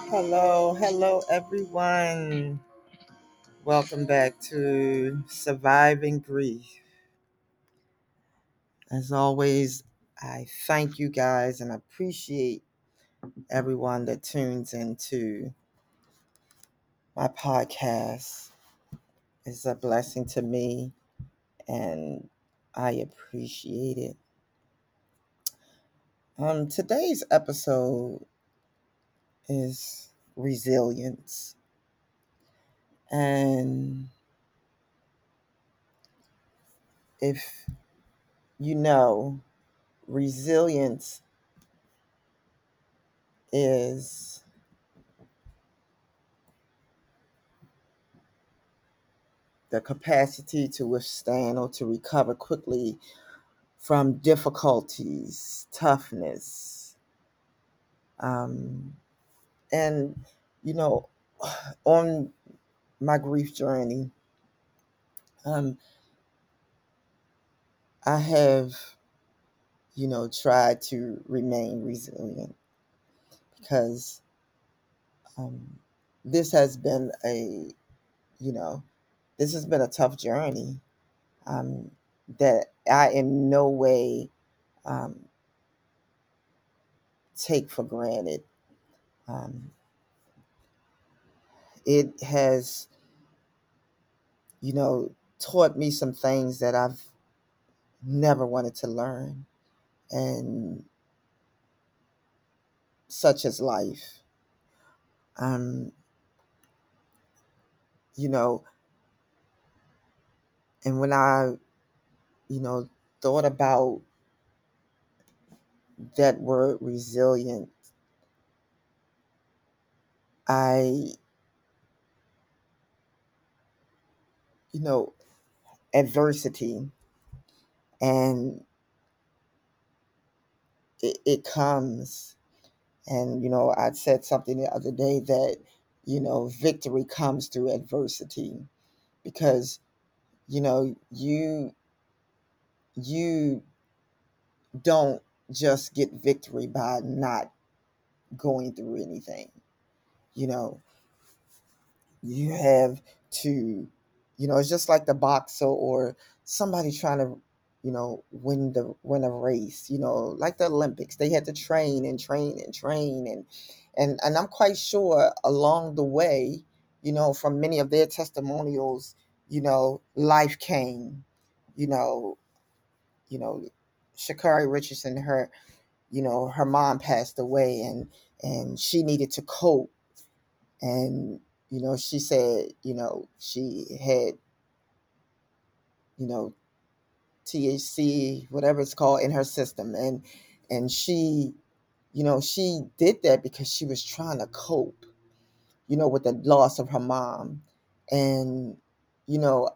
Hello, everyone. Welcome back to Surviving Grief. As always, I thank you guys and appreciate everyone that tunes into my podcast. It's a blessing to me, and I appreciate it. Today's episode is resilience, and if you know, resilience is the capacity to withstand or to recover quickly from difficulties, toughness. Um, and, you know, on my grief journey, um, I have, tried to remain resilient because um, this has been you know, this has been a tough journey um, that I in no way um, take for granted. Um, it has, taught me some things that I've never wanted to learn, and such as life. Um, you know, and when I, you know, thought about that word resilient, I, you know, adversity, and it comes. And, I said something the other day that, victory comes through adversity because, you don't just get victory by not going through anything. You know, you have to, it's just like the boxer or somebody trying to, win a race, like the Olympics. They had to train and train and train and I'm quite sure along the way, from many of their testimonials, life came, you know, you know, Shakari Richardson, her mom passed away and she needed to cope. And, she said, she had, you know, THC, whatever it's called, in her system. And she did that because she was trying to cope, with the loss of her mom. And, you know,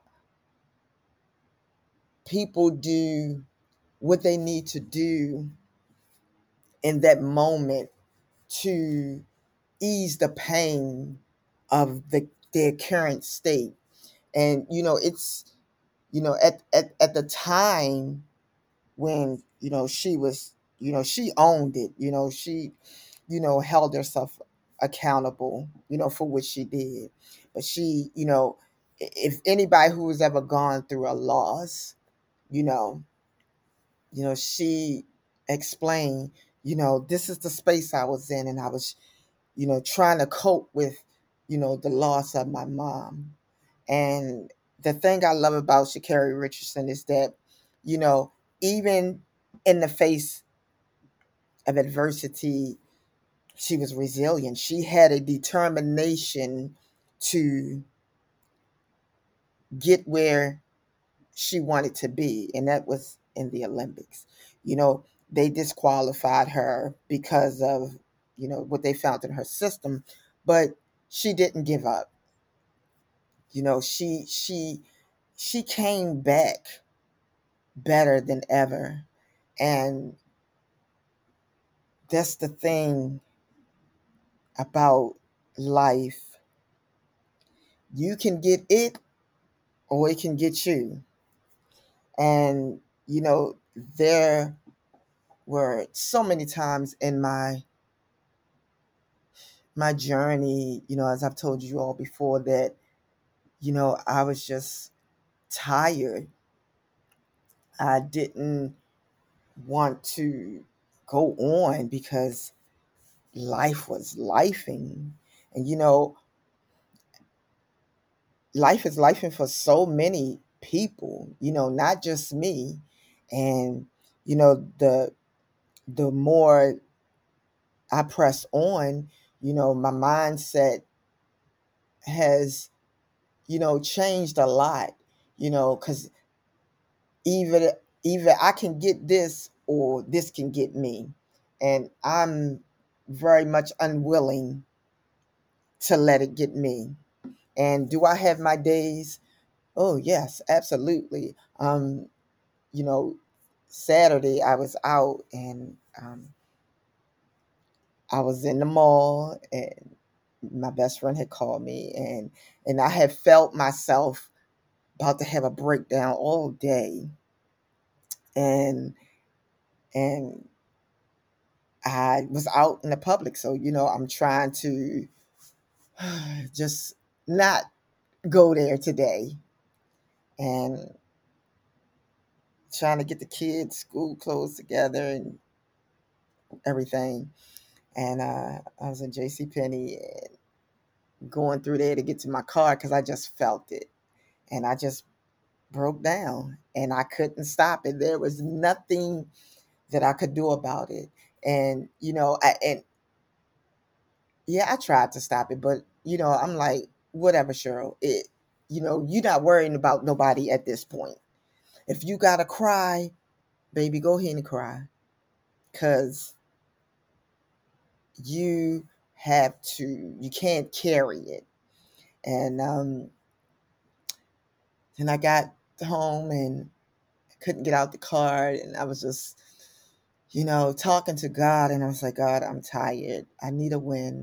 people do what they need to do in that moment to ease the pain of their current state. And it's at the time when she was, she owned it, she held herself accountable, for what she did. But she, if anybody who has ever gone through a loss, you know she explained, this is the space I was in, and I was, trying to cope with, the loss of my mom. And the thing I love about Sha'Carri Richardson is that, you know, even in the face of adversity, she was resilient. She had a determination to get where she wanted to be, and that was in the Olympics. They disqualified her because of, what they found in her system, but she didn't give up. She came back better than ever. And that's the thing about life. You can get it or it can get you. And, there were so many times in my my journey, as I've told you all before, that, I was just tired. I didn't want to go on because life was lifing. And, life is lifing for so many people, not just me. And, the more I press on, my mindset has, changed a lot, because either either I can get this or this can get me. And I'm very much unwilling to let it get me. And do I have my days? Oh yes, absolutely. You know, Saturday I was out, and I was in the mall, and my best friend had called me, and I had felt myself about to have a breakdown all day. And and I was out in the public, so I'm trying to just not go there today, and trying to get the kids' school clothes together and everything. And I was in J.C. Penney, going through there to get to my car because I just felt it, and I just broke down, and I couldn't stop it. There was nothing that I could do about it. And and yeah, I tried to stop it, but I'm like, whatever, Cheryl. You're not worrying about nobody at this point. If you gotta cry, baby, go ahead and cry, cause you have to. You can't carry it. And then I got home and couldn't get out the car, and I was just, talking to God, and I was like, God, I'm tired. I need a win.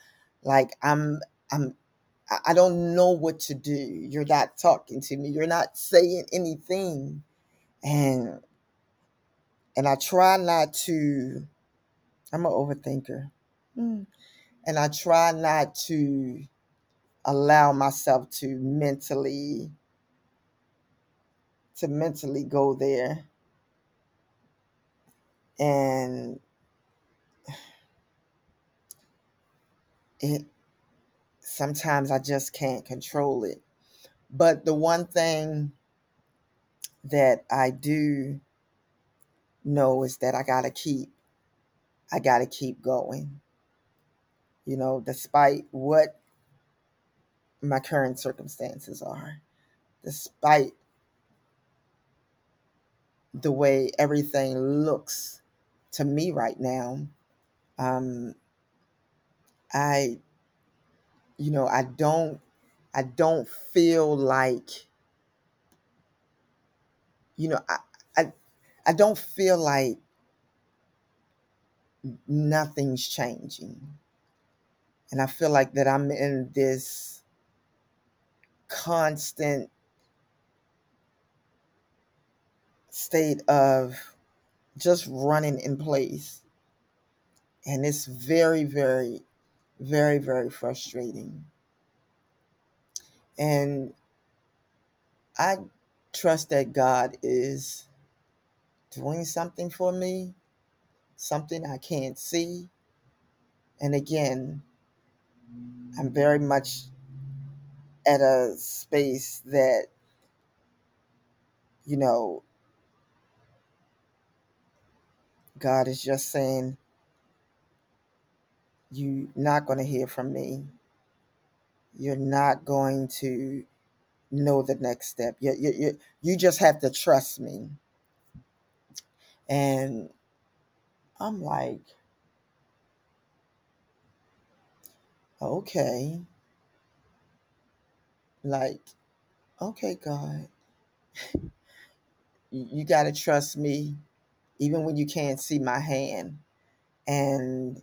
I'm I don't know what to do. You're not talking to me. You're not saying anything. And I try not to. I'm an overthinker. Mm. And I try not to allow myself to mentally go there. And it sometimes I just can't control it. But the one thing that I do know is that I gotta keep going. Despite what my current circumstances are, despite the way everything looks to me right now. um, I, I don't feel like, you know, I, I, I don't feel like nothing's changing, and I feel like that I'm in this constant state of just running in place, and it's very, very, very, very frustrating. And I trust that God is doing something for me, something I can't see. And again, I'm very much at a space that, you know, God is just saying, you're not going to hear from me. You're not going to know the next step. You just have to trust me. And I'm like, okay, like, okay, God, you got to trust me even when you can't see my hand. And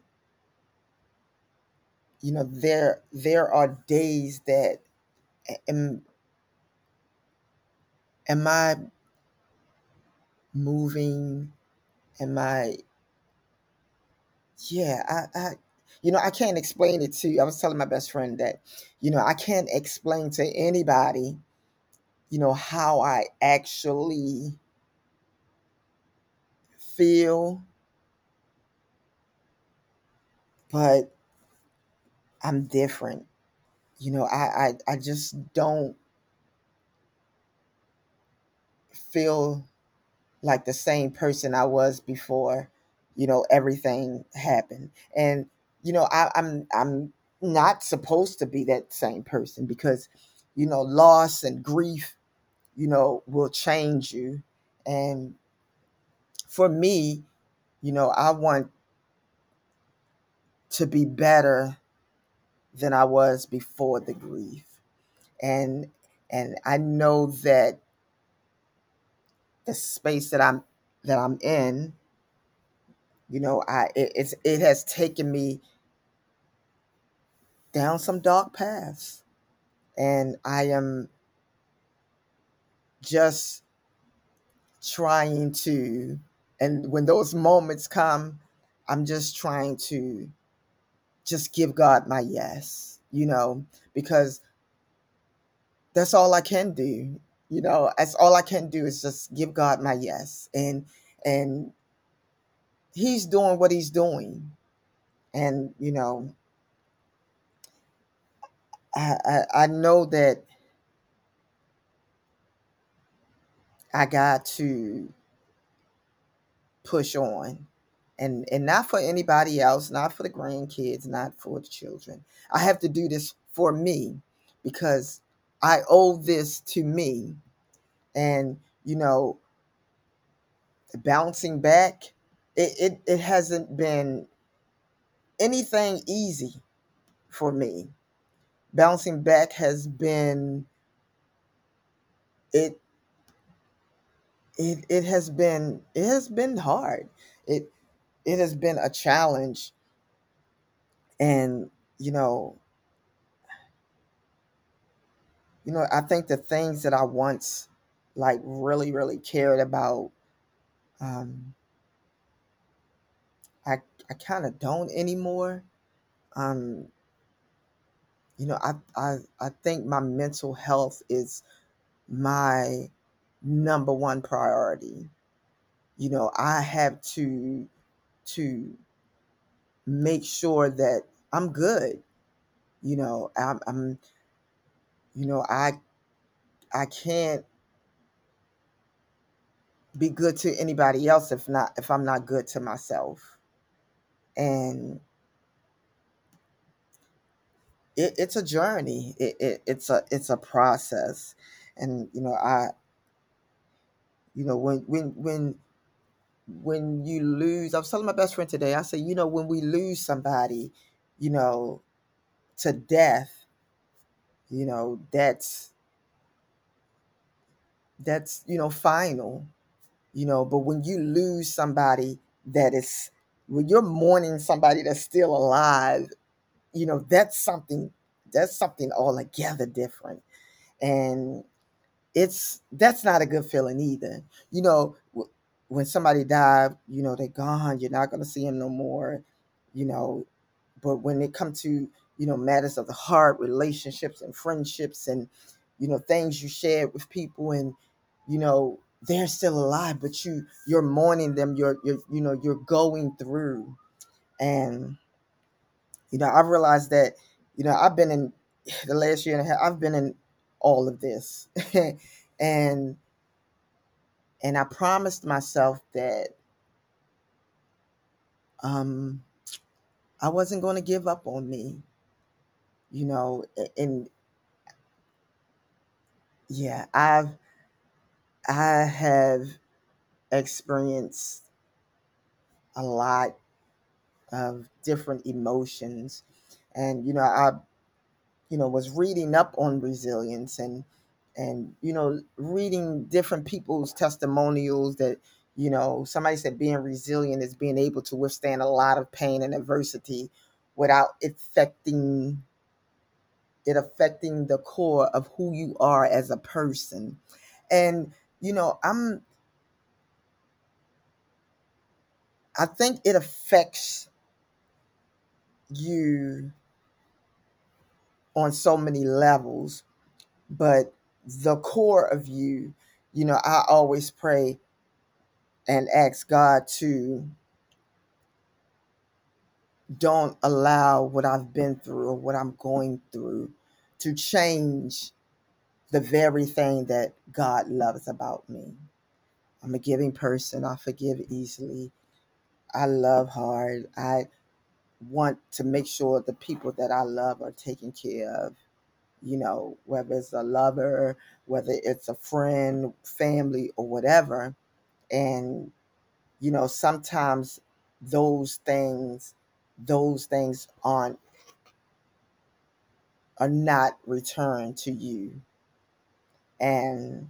there are days that am am I moving? Am I? Yeah, I I can't explain it to you. I was telling my best friend that, I can't explain to anybody, how I actually feel, but I'm different. I just don't feel like the same person I was before, everything happened. And, I'm not supposed to be that same person because, loss and grief, will change you. And for me, I want to be better than I was before the grief. And I know that the space that I'm in, it has taken me down some dark paths. And I am just trying to, and when those moments come, I'm just trying to just give God my yes, because that's all I can do. That's all I can do is just give God my yes. And he's doing what he's doing. And, I know that I got to push on, and not for anybody else, not for the grandkids, not for the children. I have to do this for me because I owe this to me. And, bouncing back, it hasn't been anything easy for me. Bouncing back has been it it has been hard. It has been a challenge. And, you know I think the things that I once like really really cared about, um i I kind of don't anymore. um I think my mental health is my number one priority. I have to make sure that I'm good. I'm I can't be good to anybody else if I'm not good to myself. And it's a journey. It's a process. And, when you lose, I was telling my best friend today, I said, when we lose somebody, you know to death, that's final. But when you lose somebody that is when you're mourning somebody that's still alive, that's something altogether different. And that's not a good feeling either. When somebody died, they're gone, you're not going to see them no more. you know but when it comes to, matters of the heart, relationships and friendships, and, things you shared with people, and, they're still alive, but you're mourning them, you're going through. And, I've realized that, I've been in the last year and a half, I've been in all of this. and I promised myself that, um I wasn't going to give up on me. And yeah, I have experienced a lot of different emotions. And, I was reading up on resilience, and reading different people's testimonials that, somebody said being resilient is being able to withstand a lot of pain and adversity without affecting the core of who you are as a person. And, I think it affects you on so many levels, but the core of you, I always pray and ask God to don't allow what I've been through or what I'm going through to change the very thing that God loves about me. I'm a giving person. I forgive easily. I love hard. I want to make sure the people that I love are taken care of, whether it's a lover, whether it's a friend, family, or whatever. And, sometimes those things, those things are not returned to you. And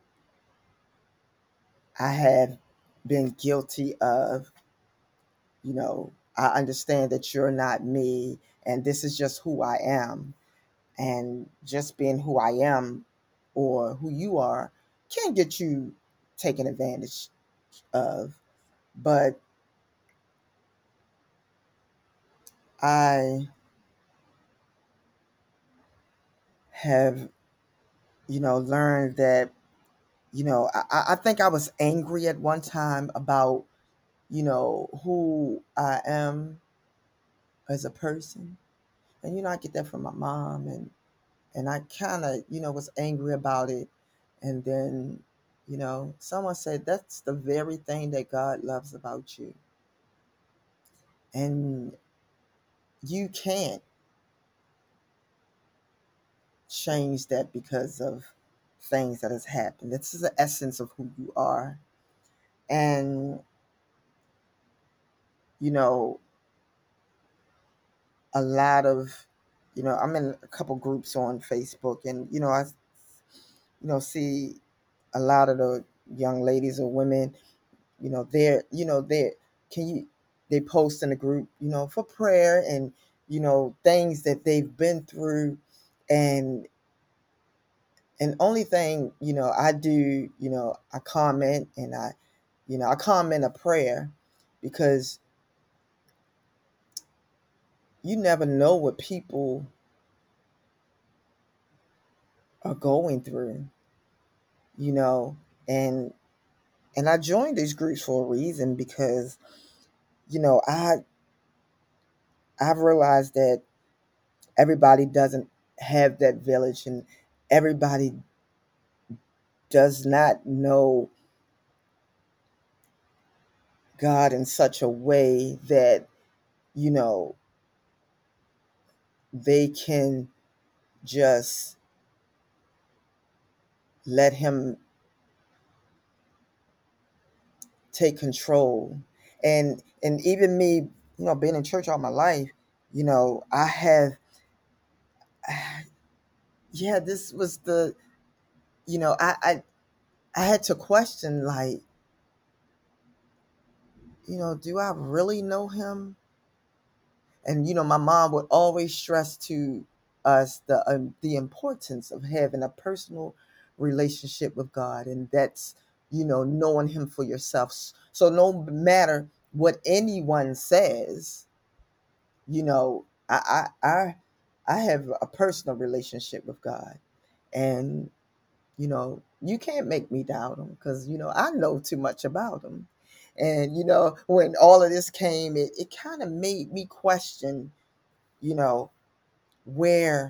I have been guilty of, I understand that you're not me and this is just who I am. And just being who I am or who you are can get you taken advantage of. But I have, learned that, I think I was angry at one time about, who I am as a person. And, I get that from my mom and I kind of, was angry about it. And then, someone said, that's the very thing that God loves about you. And you can't change that because of things that has happened. This is the essence of who you are. And, you know, a lot of, I'm in a couple groups on Facebook and, I, see a lot of the young ladies or women, they're, can you, they post in the group, for prayer and, things that they've been through. And only thing, I do, I comment and I comment a prayer because you never know what people are going through, you know, and I joined these groups for a reason because, you know, I've realized that everybody doesn't have that village and everybody does not know God in such a way that, you know, they can just let him take control. And even me, being in church all my life, I have yeah, this was the I had to question, like, do I really know him? And my mom would always stress to us the importance of having a personal relationship with God, and that's knowing Him for yourself. So no matter what anyone says, you know, I have a personal relationship with God, and you can't make me doubt Him because I know too much about Him. And when all of this came, it kind of made me question, you know, where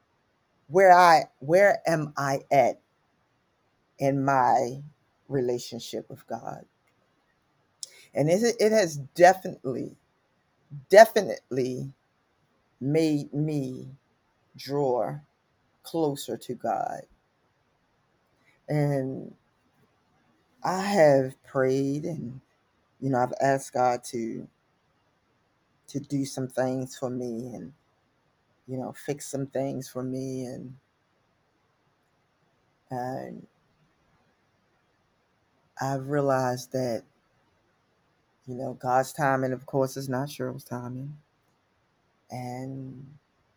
where am I at in my relationship with God? And it has definitely made me draw closer to God. And I have prayed and I've asked God to do some things for me and fix some things for me and I've realized that God's timing, of course, is not Cheryl's timing. And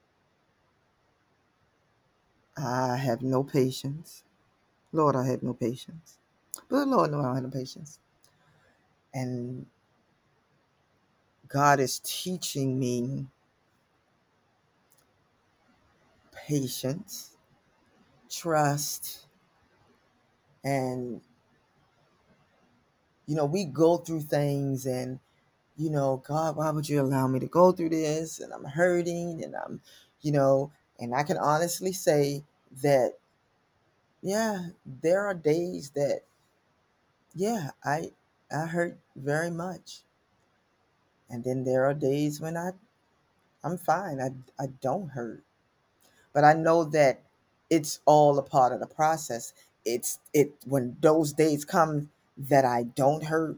I have no patience. Lord, I have no patience. But Lord, no, I don't have no patience. And God is teaching me patience, trust, and we go through things, and God, why would you allow me to go through this? And I'm hurting, and I'm, you know, and I can honestly say that, yeah, there are days that, yeah, I hurt very much. And then there are days when I'm fine. I don't hurt. But I know that it's all a part of the process. It when those days come that I don't hurt,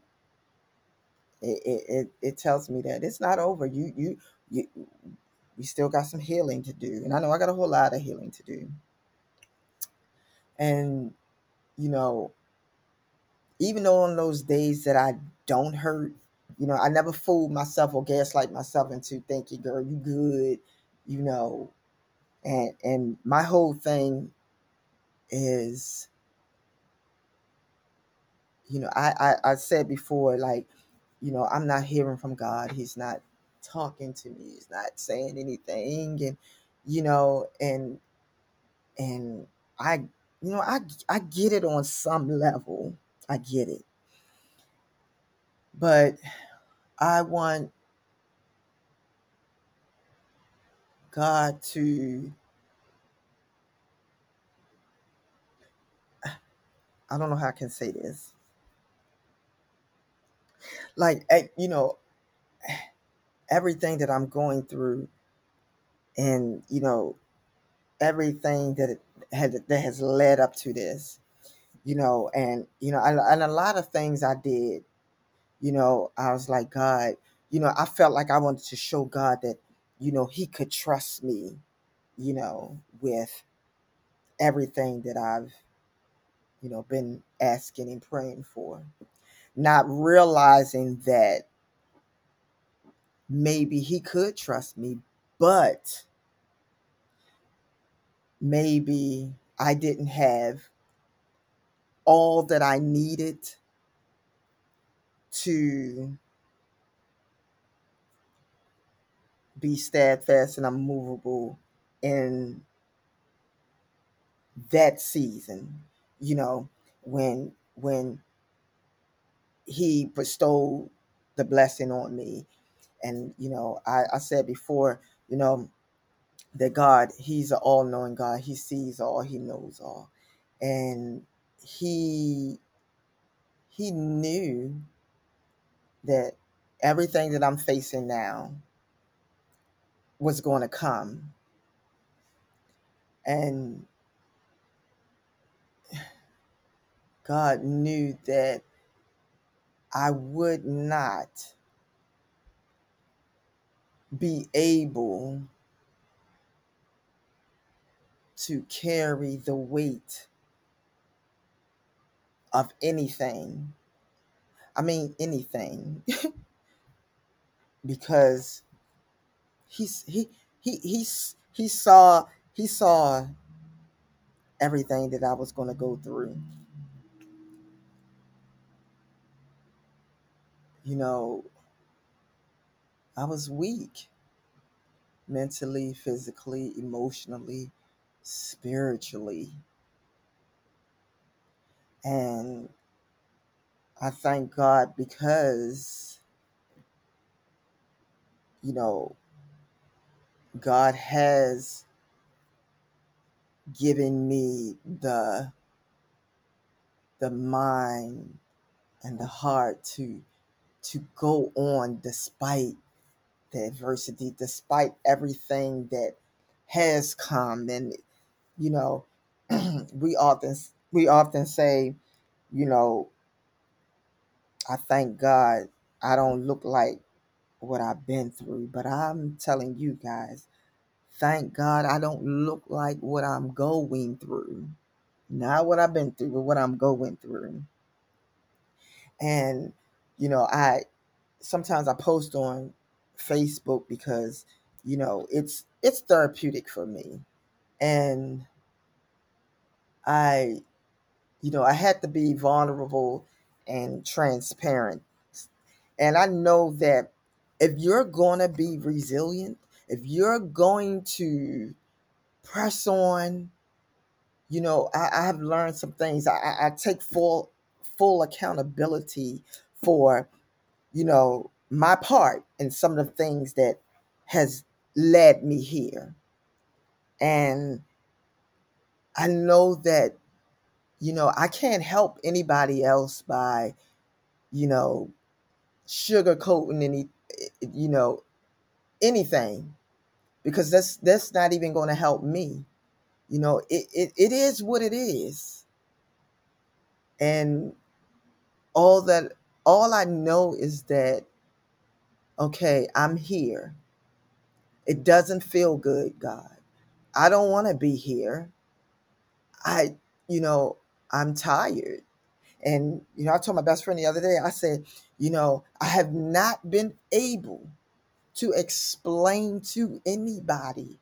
it tells me that it's not over. You we still got some healing to do. And I know I got a whole lot of healing to do. And, you know, even though on those days that I don't hurt, I never fool myself or gaslight myself into thinking, girl, you good, you know. And my whole thing is, I said before, like, I'm not hearing from God. He's not talking to me. He's not saying anything. And, you know, and I, I get it on some level. I get it. But I want God to, I don't know how I can say this. Like, everything that I'm going through, and, everything that has led up to this, and, and a lot of things I did, I was like, God, I felt like I wanted to show God that, he could trust me, with everything that I've, been asking and praying for, not realizing that maybe he could trust me, but maybe I didn't have all that I needed to be steadfast and unmovable in that season, when he bestowed the blessing on me. And, I said before, that God, he's an all-knowing God. He sees all, he knows all. And he knew that everything that I'm facing now was going to come. And God knew that I would not be able to carry the weight of anything. I mean, anything. Because he's he saw everything that I was going to go through. You know, I was weak mentally, physically, emotionally, spiritually. And I thank God because, you know, God has given me the mind and the heart to go on despite the adversity, despite everything that has come. And, you know, we often say, you know, I thank God I don't look like what I've been through. But I'm telling you guys, thank God I don't look like what I'm going through. Not what I've been through, but what I'm going through. And, I sometimes I post on Facebook because, it's therapeutic for me. And I, I had to be vulnerable and transparent. And I know that if you're going to be resilient, if you're going to press on. I have learned some things. I take full accountability for, my part in some of the things that has led me here. And I know that, I can't help anybody else by, you know, sugarcoating you know, anything, because that's not even going to help me. It is what it is. And all that, all I know is that, okay, I'm here. It doesn't feel good, God. I don't want to be here. I, you know, I'm tired. And, I told my best friend the other day, I said, I have not been able to explain to anybody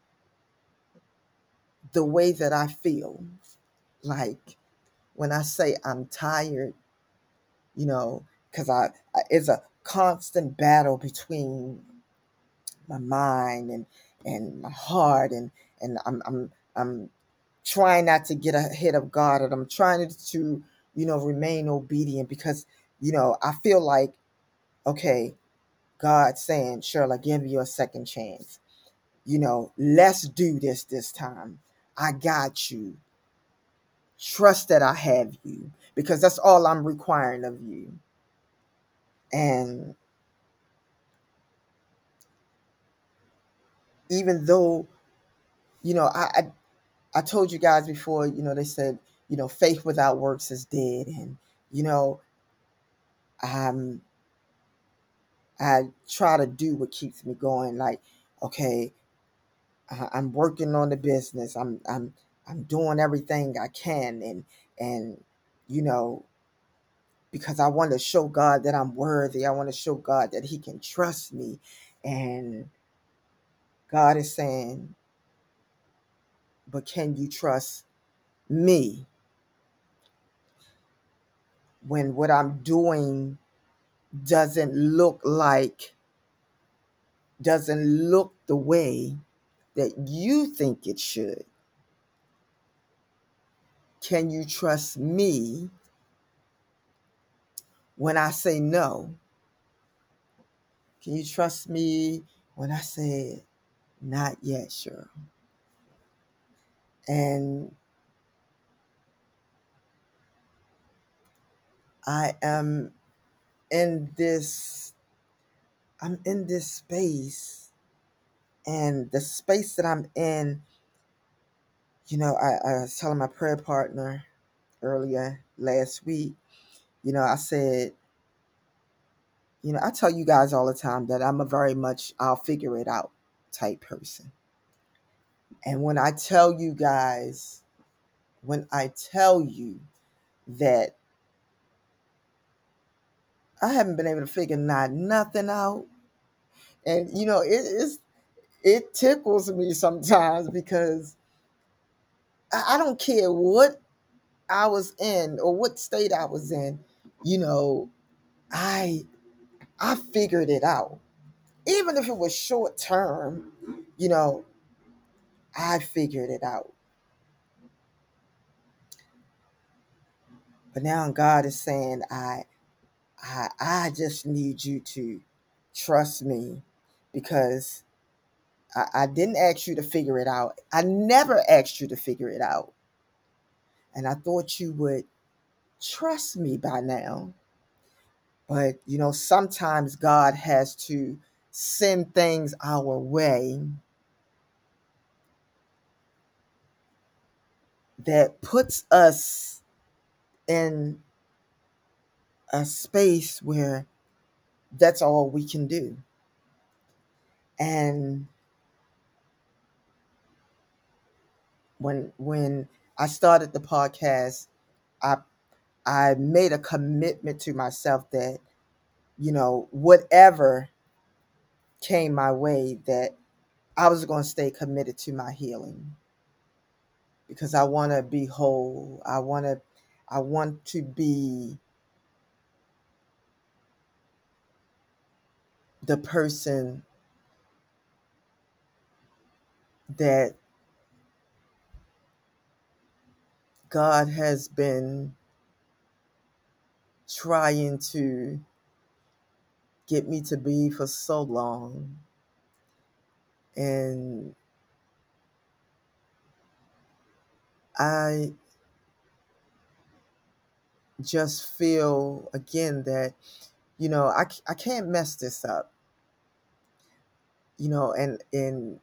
the way that I feel. Like when I say I'm tired, because it's a constant battle between my mind and my heart, and I'm trying not to get ahead of God, and I'm trying to remain obedient, because I feel like, okay, God saying, Cheryl, I give you a second chance. Let's do this time. I got you. Trust that I have you, because that's all I'm requiring of you. And even though, I told you guys before, they said, faith without works is dead. And, you know, um, I try to do what keeps me going. Like, okay, I'm working on the business. I'm doing everything I can. And, you know, because I want to show God that I'm worthy. I want to show God that he can trust me. And God is saying, but can you trust me when what I'm doing doesn't look like, doesn't look the way that you think it should? Can you trust me when I say no? Can you trust me when I say not yet, sure? And I am in this, I'm in this space, and the space that I'm in, I was telling my prayer partner earlier last week, I said, I tell you guys all the time that I'm a very much I'll figure it out type person. And when I tell you that I haven't been able to figure nothing out, and it tickles me sometimes, because I don't care what I was in or what state I was in, you know, I I figured it out. Even if it was short term, you know, I figured it out. But now God is saying, I just need you to trust me, because I didn't ask you to figure it out. I never asked you to figure it out. And I thought you would trust me by now. But, sometimes God has to send things our way that puts us in a space where that's all we can do. And when I started the podcast, I I made a commitment to myself that, whatever came my way, that I was going to stay committed to my healing, because I want to be whole. I want to be the person that God has been trying to get me to be for so long. And I just feel again that, I can't mess this up, and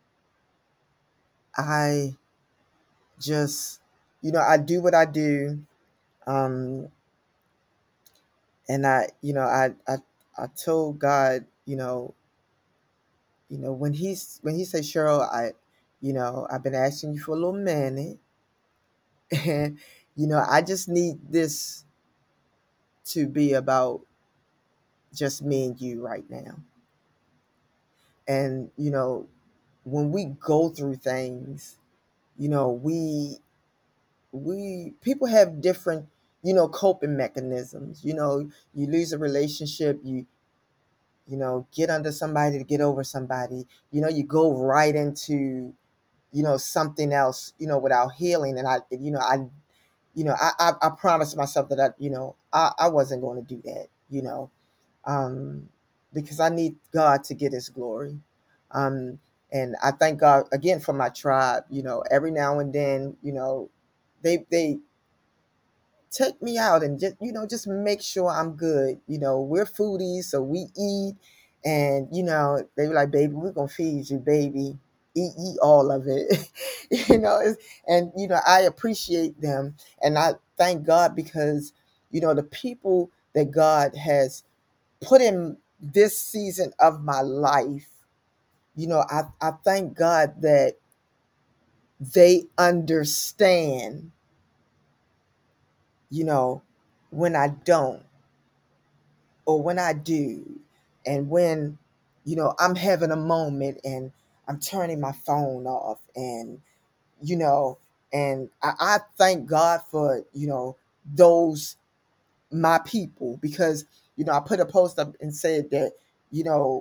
I just, I do what I do. Um, and I told God, when he said, Cheryl, I've been asking you for a little minute, and I just need this to be about just me and you right now. And when we go through things, we people have different coping mechanisms. You lose a relationship, get under somebody to get over somebody. You go right into something else, without healing. And I promised myself that I wasn't going to do that, um, because I need God to get His glory. Um, and I thank God again for my tribe. Every now and then, they take me out and just make sure I'm good. We're foodies, so we eat, and they were like, "Baby, we're gonna feed you, baby. Eat all of it." And I appreciate them, and I thank God because the people that God has put in this season of my life. I thank God that they understand. You know, when I don't, or when I do, and when I'm having a moment and I'm turning my phone off, and you know and I thank God for those my people, because I put a post up and said that you know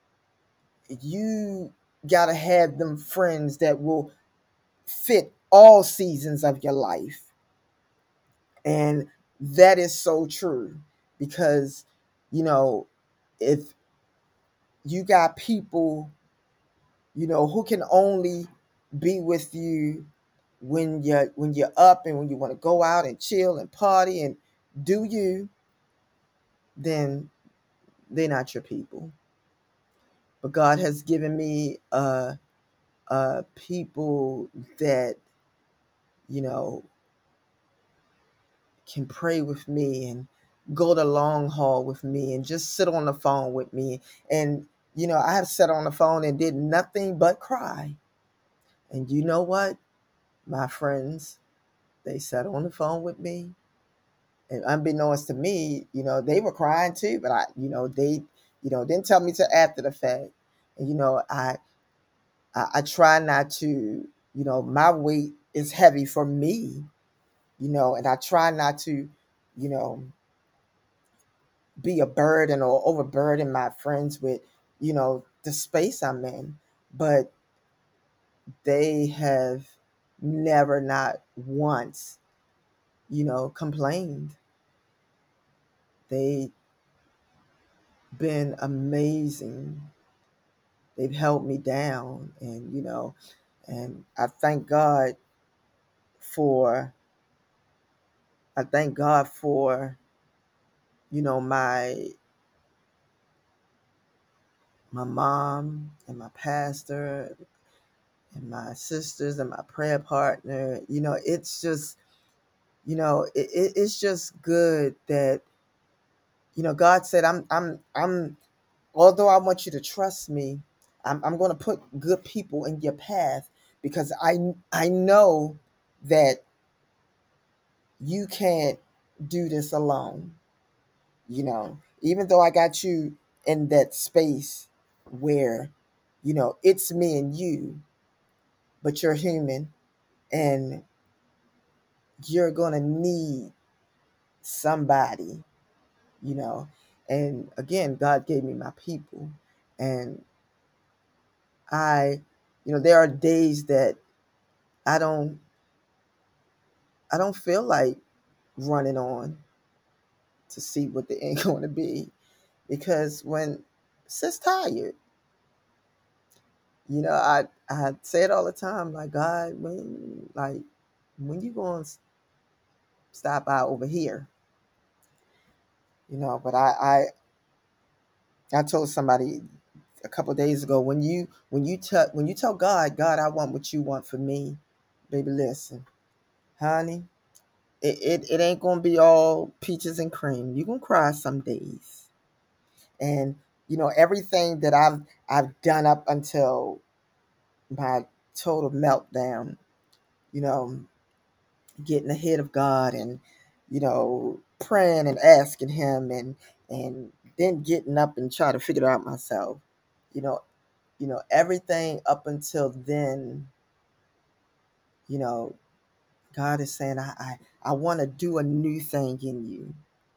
you gotta have them friends that will fit all seasons of your life. And that is so true, because you know if you got people who can only be with you when you're up and when you want to go out and chill and party and do you, then they're not your people. But God has given me people that you know can pray with me and go the long haul with me and just sit on the phone with me. And I have sat on the phone and did nothing but cry. And you know what, my friends, they sat on the phone with me, and unbeknownst to me, they were crying too. But they, didn't tell me till after the fact. And I try not to, my weight is heavy for me, and I try not to, you know, be a burden or overburden my friends with, the space I'm in. But they have never, not once, complained. They've been amazing. They've held me down, and I thank God for I thank God for my mom and my pastor and my sisters and my prayer partner. It's just it's just good that God said, I'm although I want you to trust me, I'm going to put good people in your path, because I know that you can't do this alone. Even though I got you in that space where it's me and you, but you're human, and you're going to need somebody, you know. And again, God gave me my people. And I, there are days that I don't, I don't feel like running on to see what the end going to be, because when sis tired, I say it all the time, like, God, when you going to stop by over here, but I told somebody a couple of days ago, when you tell God, I want what you want for me, baby, listen, honey, it ain't gonna be all peaches and cream. You gonna cry some days, and everything that I've done up until my total meltdown, you know, getting ahead of God, and praying and asking Him, and then getting up and try to figure it out myself. You know, everything up until then, you know, God is saying, I want to do a new thing in you.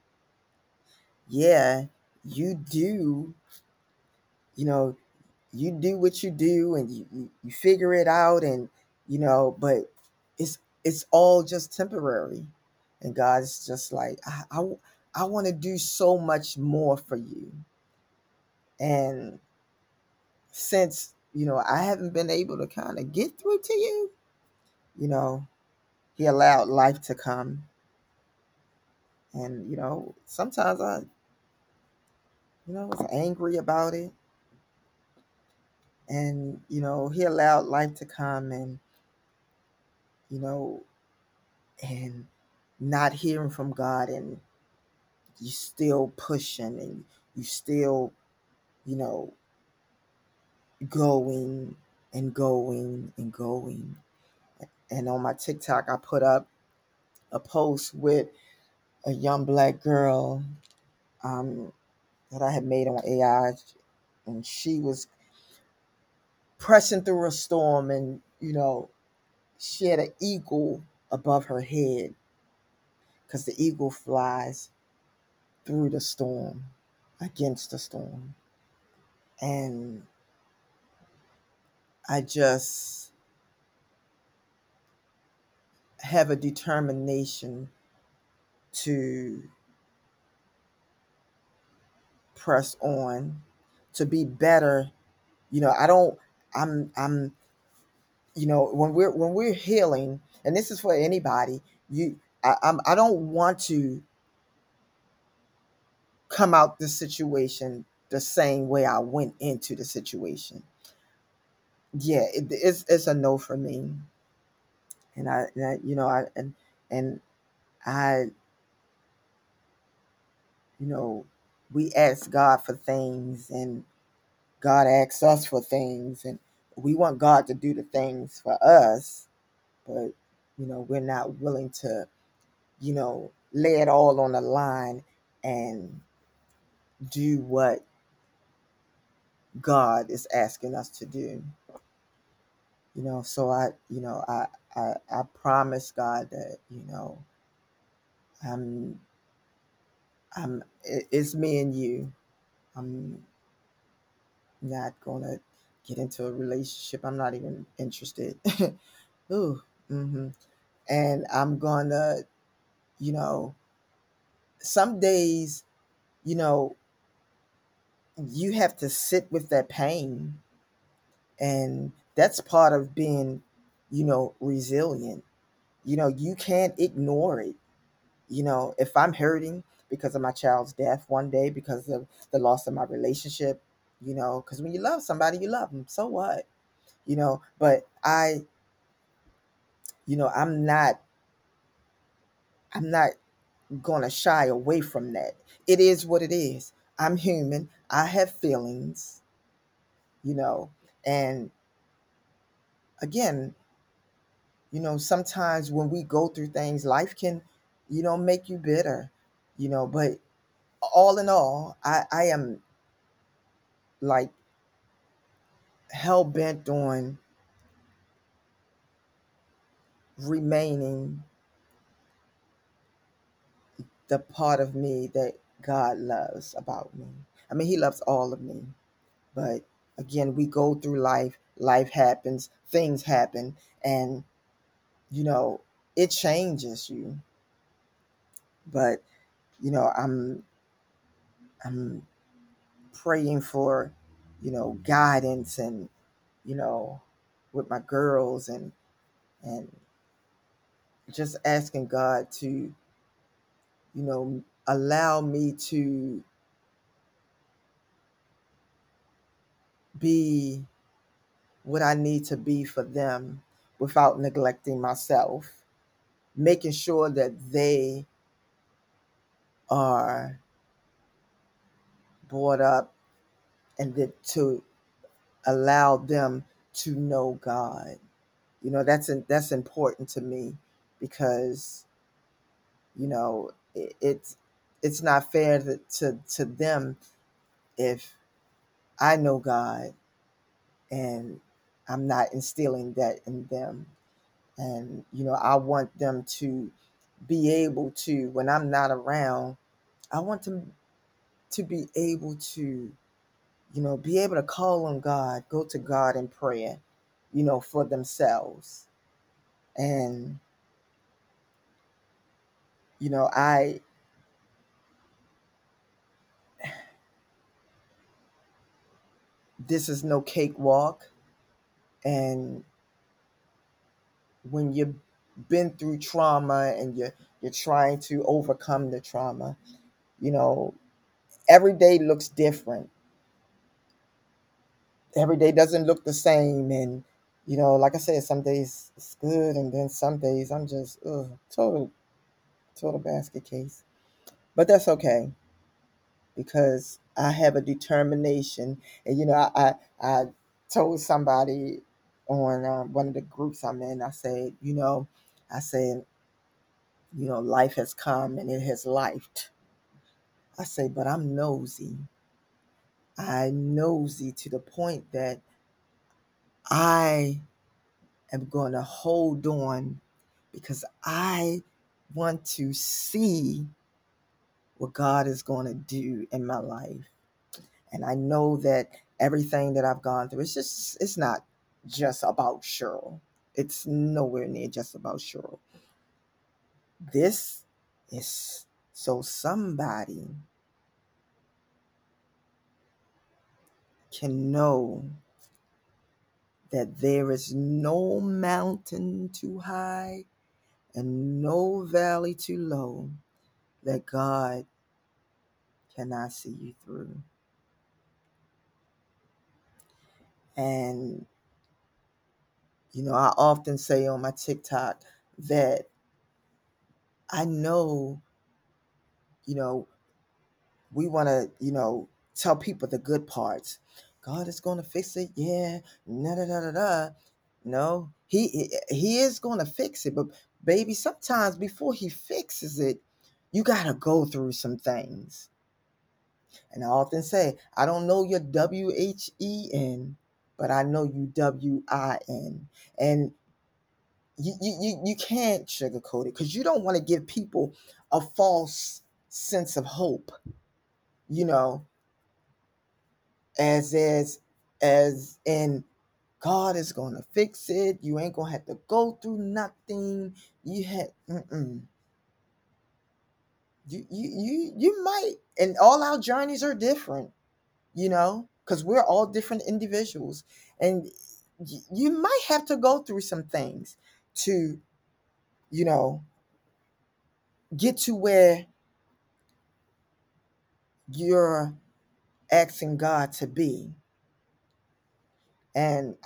Yeah, you do, you know, you do what you do, and you figure it out, and but it's all just temporary. And God's just like, I want to do so much more for you. And since I haven't been able to kind of get through to you, you know He allowed life to come. And sometimes I was angry about it. And He allowed life to come, and you know and not hearing from God, and you still pushing, and you still you know going and going and going. And on my TikTok, I put up a post with a young black girl, um, that I had made on AI, and she was pressing through a storm, and she had an eagle above her head, because the eagle flies through the storm, against the storm. And I just have a determination to press on, to be better. I don't I'm when we're healing, and this is for anybody, I don't want to come out this situation the same way I went into the situation. Yeah, it's a no for me. And I you know we ask God for things, and God asks us for things, and we want God to do the things for us, but we're not willing to lay it all on the line and do what God is asking us to do. So I promise God that I'm it's me and you. I'm not gonna get into a relationship. I'm not even interested. Ooh. hmm And I'm gonna, you know, some days, you know, you have to sit with that pain, and that's part of being, resilient. You can't ignore it. If I'm hurting because of my child's death one day, because of the loss of my relationship, because when you love somebody, you love them. So what? But I'm not gonna shy away from that. It is what it is. I'm human. I have feelings, you know, and again, sometimes when we go through things, life can, make you bitter, but all in all, I am like hell bent on remaining the part of me that God loves about me. I mean, He loves all of me, but again, we go through life, life happens, things happen, and, you know, it changes you. But I'm praying for, guidance, and you know with my girls, and just asking God to, allow me to be what I need to be for them without neglecting myself, making sure that they are brought up, and that to allow them to know God. That's important to me, because it's not fair to them if I know God and I'm not instilling that in them. And I want them to be able to, when I'm not around, I want them to be able to, be able to call on God, go to God in prayer, for themselves. And I this is no cakewalk. And when you've been through trauma and you're trying to overcome the trauma, you know every day looks different. Every day doesn't look the same. And like I said, some days it's good, and then some days I'm just total basket case. But that's okay, because I have a determination. And I told somebody on one of the groups I'm in, I said, life has come and it has lifed. I say, but I'm nosy. I'm nosy to the point that I am going to hold on, because I want to see what God is going to do in my life. And I know that everything that I've gone through, it's not just about Cheryl. It's nowhere near just about Cheryl. This is so somebody can know that there is no mountain too high and no valley too low that God cannot see you through. And I often say on my TikTok that I know, you know, we want to, tell people the good parts. God is going to fix it. Yeah. Da, da, da, da, da. No, he is going to fix it. But baby, sometimes before he fixes it, you got to go through some things. And I often say, I don't know your WHEN, but I know you WIN. And you can't sugarcoat it, because you don't want to give people a false sense of hope, you know, as in God is gonna fix it. You ain't gonna have to go through nothing. You had you might, and all our journeys are different, because we're all different individuals, and you might have to go through some things to, you know, get to where you're asking God to be. And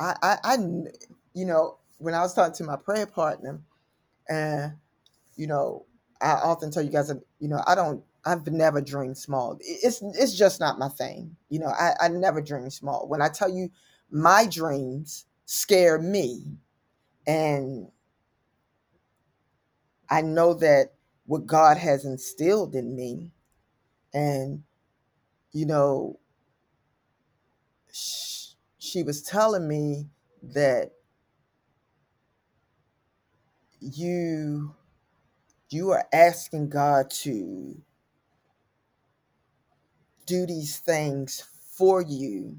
when I was talking to my prayer partner, and you know, I often tell you guys that, I've never dreamed small. It's just not my thing. I never dream small. When I tell you, my dreams scare me, and I know that what God has instilled in me. And you know, she was telling me that you you are asking God to do these things for you,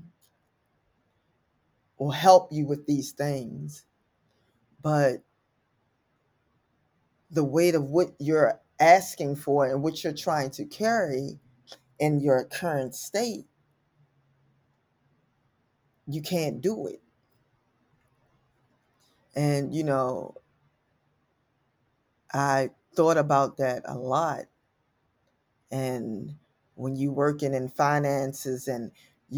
or help you with these things, but the weight of what you're asking for and what you're trying to carry in your current state, you can't do it. And, I thought about that a lot. And when you working in finances and,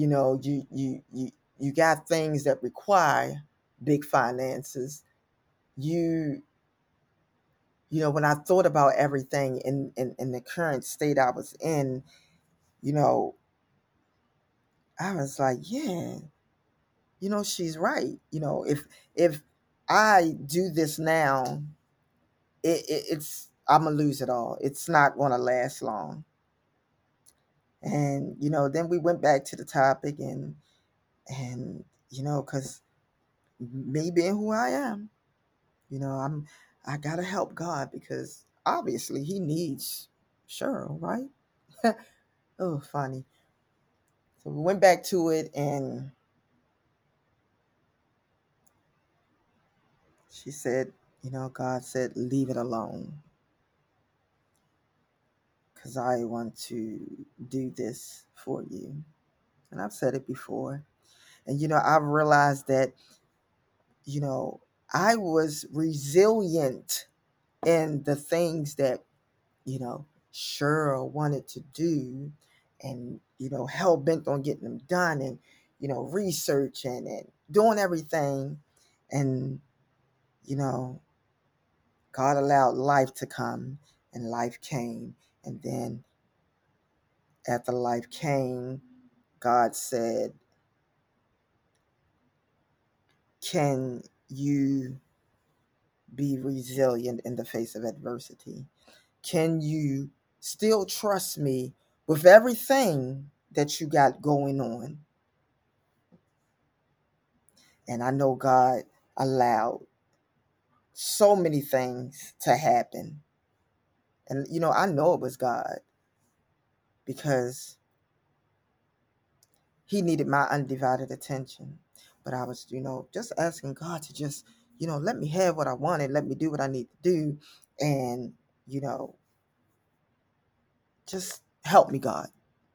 you got things that require big finances, you, when I thought about everything in the current state I was in, you know, I was like, yeah, she's right. If I do this now, it's I'm gonna lose it all. It's not gonna last long. And then we went back to the topic, and because me being who I am, I gotta help God because obviously He needs Cheryl, right? Oh, funny. So we went back to it, and she said, God said, leave it alone because I want to do this for you. And I've said it before. And, I've realized that, you know, I was resilient in the things that, Cheryl wanted to do and, hell bent on getting them done and, researching and doing everything. And, you know, God allowed life to come, and life came. And then after life came, God said, can you be resilient in the face of adversity? Can you still trust me with everything that you got going on? And I know God allowed so many things to happen. And, I know it was God because He needed my undivided attention. But I was, just asking God to just, let me have what I wanted, let me do what I need to do. And, you know, just help me, God.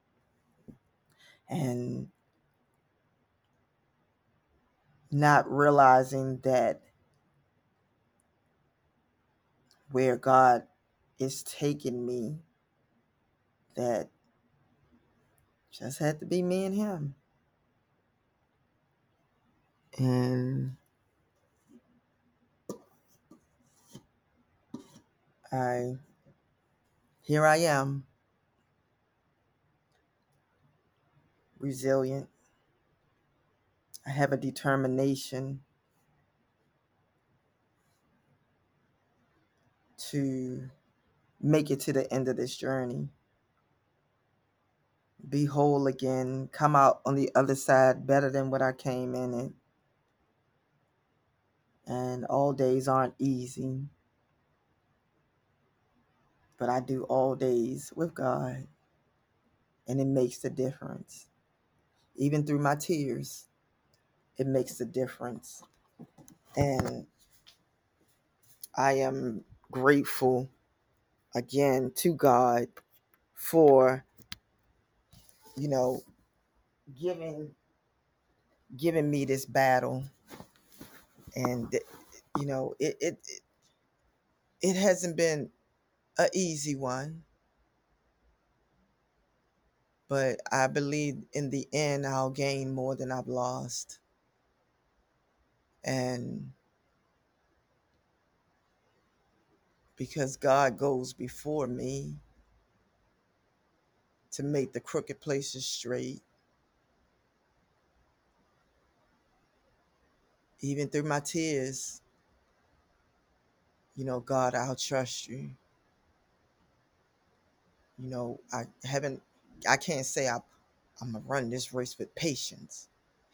And not realizing that where God is taking me, that just had to be me and Him. And here I am, resilient. I have a determination to make it to the end of this journey, be whole again, come out on the other side better than what I came in it. And all days aren't easy, but I do all days with God, and it makes the difference. Even through my tears, it makes the difference. And I am grateful again to God for, you know, giving me this battle. And it hasn't been an easy one, but I believe in the end I'll gain more than I've lost. And because God goes before me to make the crooked places straight, even through my tears, God, I'll trust you. I can't say I'm gonna run this race with patience.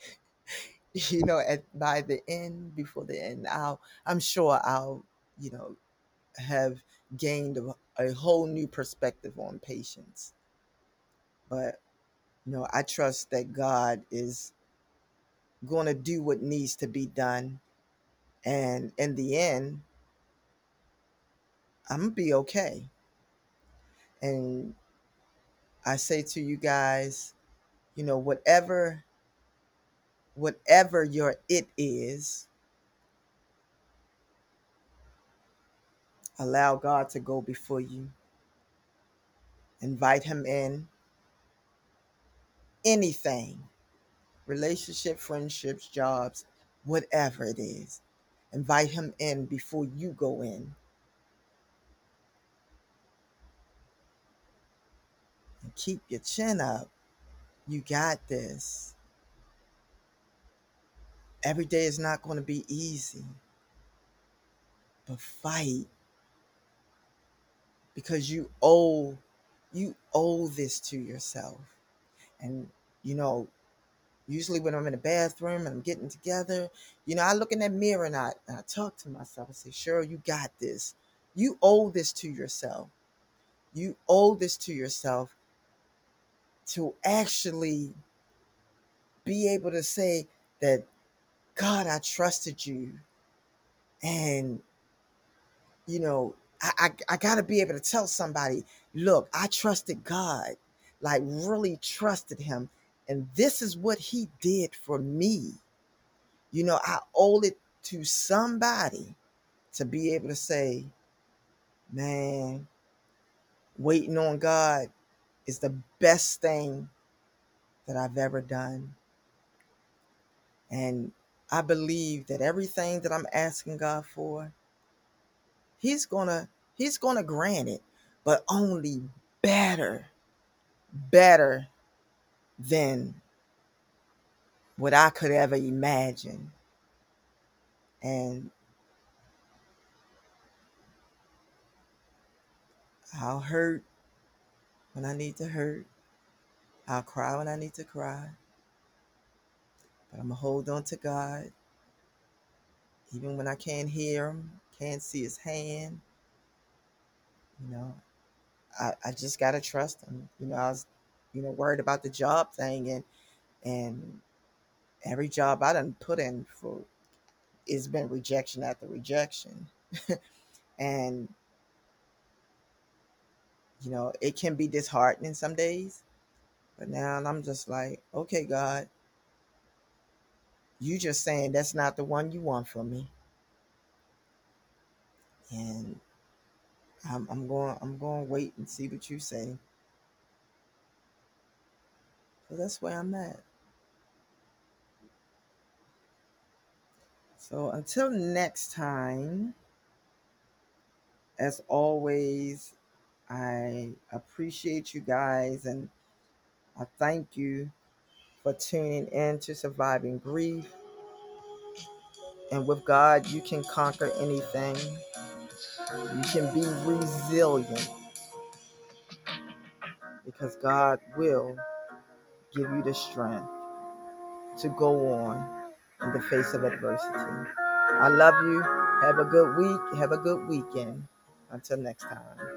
By the end, before the end, I'm sure I'll, you know, have gained a whole new perspective on patience. But, I trust that God is going to do what needs to be done. And in the end, I'm going to be okay. And I say to you guys, whatever your it is, allow God to go before you. Invite him in. Anything, relationship, friendships, jobs, whatever it is. Invite him in before you go in. And keep your chin up. You got this. Every day is not going to be easy, but fight, because you owe this to yourself. And you know, usually when I'm in the bathroom and I'm getting together, I look in that mirror and I talk to myself and say, Cheryl, you got this. You owe this to yourself. You owe this to yourself to actually be able to say that, God, I trusted you. And, I got to be able to tell somebody, look, I trusted God, like really trusted him. And this is what he did for me. I owe it to somebody to be able to say, man, waiting on God is the best thing that I've ever done. And I believe that everything that I'm asking God for, He's gonna grant it, but only better than what I could ever imagine. And I'll hurt when I need to hurt. I'll cry when I need to cry. But I'm gonna hold on to God, even when I can't hear him, can't see his hand. You know, I just gotta trust him. I was, worried about the job thing, and every job I done put in for, it's been rejection after rejection. And it can be disheartening some days, but now I'm just like, okay, God, you just saying that's not the one you want for me. And I'm going to wait and see what you say. So that's where I'm at. So until next time, as always, I appreciate you guys, and I thank you for tuning in to Surviving Grief. And with God, you can conquer anything. You can be resilient, because God will give you the strength to go on in the face of adversity. I love you. Have a good week. Have a good weekend. Until next time.